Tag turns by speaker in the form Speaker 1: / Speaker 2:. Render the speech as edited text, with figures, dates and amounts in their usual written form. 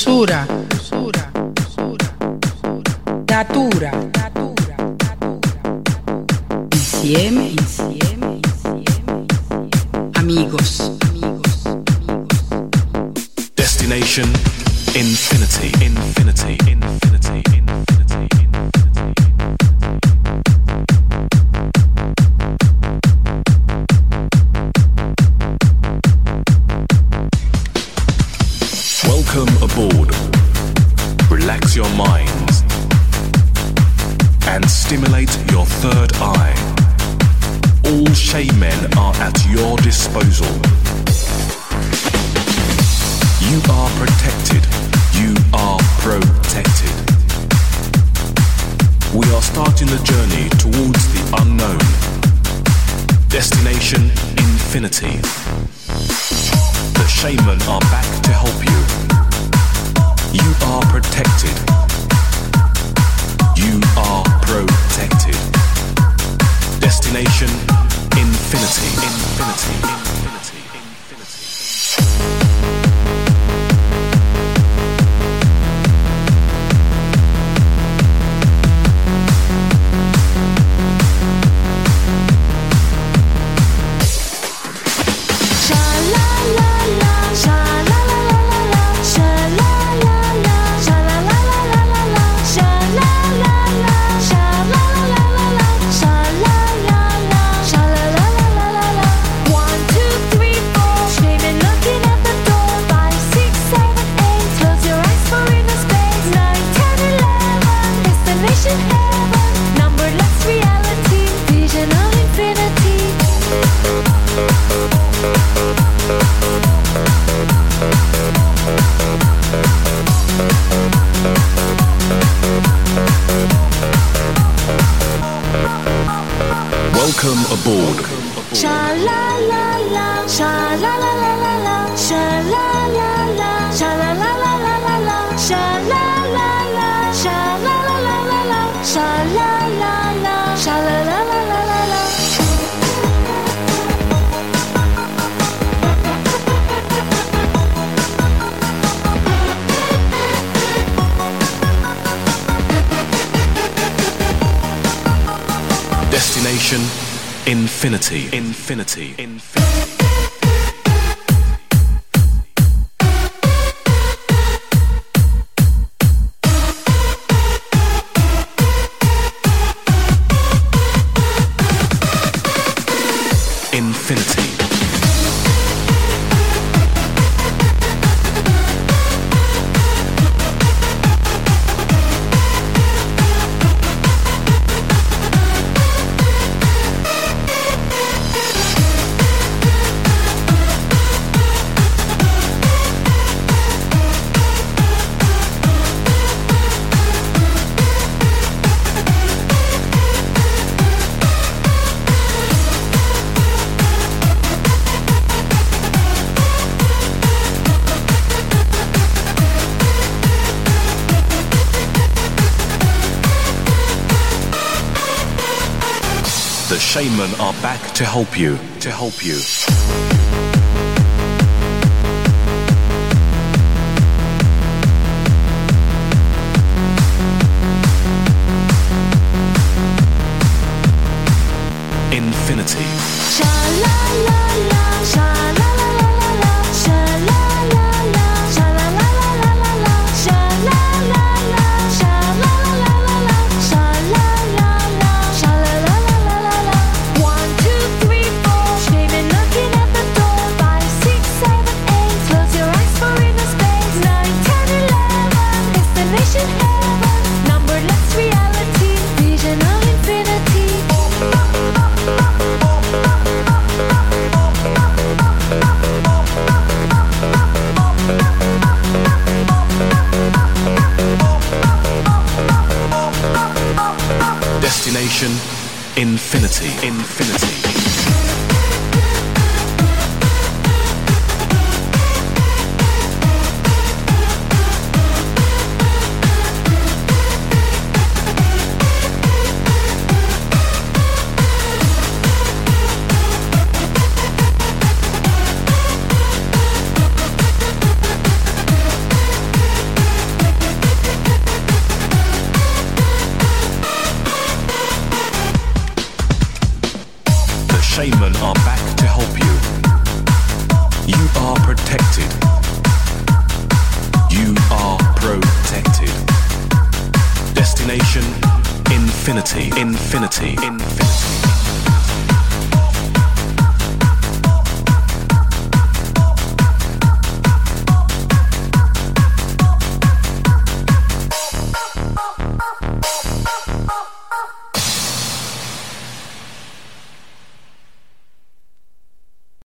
Speaker 1: usura, datura, insieme, amigos.
Speaker 2: Destination infinity, infinity, infinity, infinity, infinity. Welcome aboard. Relax your minds and stimulate your third eye. All shaman are at your disposal. You are protected. You are protected. We are starting the journey towards the unknown. Destination infinity. The shaman are back to help you. You are protected. You are protected. Destination infinity, infinity, infinity, infinity. Welcome aboard. Sha la la la, sha la la la la la, sha la la la, sha la la la la la la, sha la la la, sha la la la la la, sha la la la, sha la la la la la la. Destination infinity, infinity, infinity. Infinity. The shaman are back to help you, to help you. Infinity. Sha la la la, sha la la la la la, sha la la la, sha la la la la la la, sha la la la, sha la la la la la, sha la la la, sha la la la la la la. 1, 2, 3, 4, screaming, knocking at the door. 5, 6, 7, 8, close your eyes for inner space. 9, 10, 11, destination heaven. Numberless reality, vision of infinity. Destination infinity, infinity.
Speaker 3: Infinity.